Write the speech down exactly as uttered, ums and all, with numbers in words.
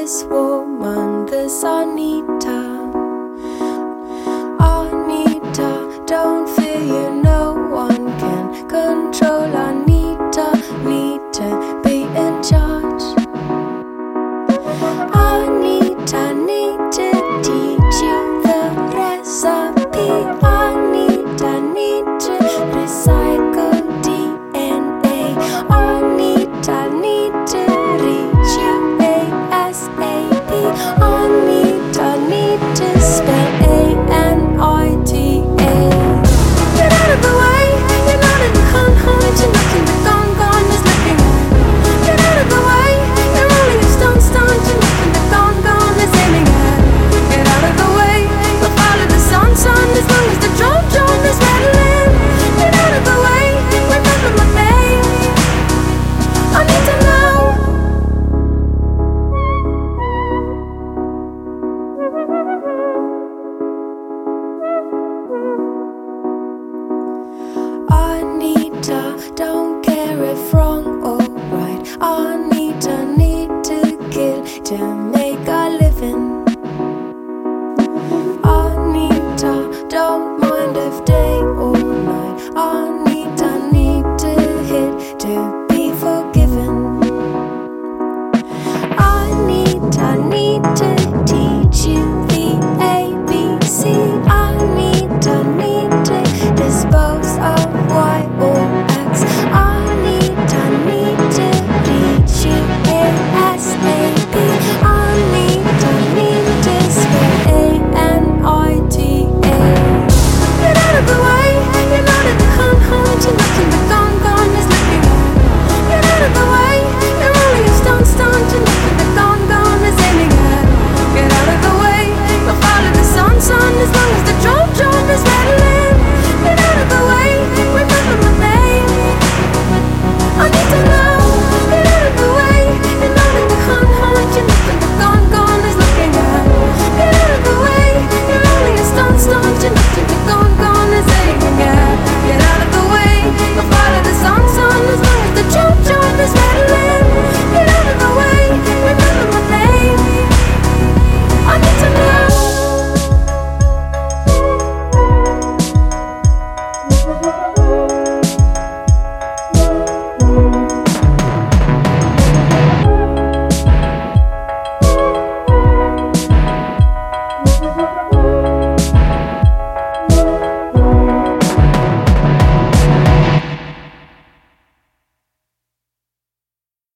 this woman, this Anita. Anita, don't fear you, no one can control Anita. Need to be in charge. Anita, need to teach you the recipe. Anita, need to recycle D N A. Anita, need to reach you ASAP. Anita, need to spell A N I T A. Get out of the way, you're not in the hunt, hunt. You're knocking the gong, gong is looking at. Get out of the way, you're rolling a stone, stone. You're knocking the gong, gong is aiming at. Get out of the way, we'll follow the sun, sun. As long as the drum, drum is rattling. Get out of the way, remember my name. I need to know. Anita, don't care if wrong or right. Anita, need to kill to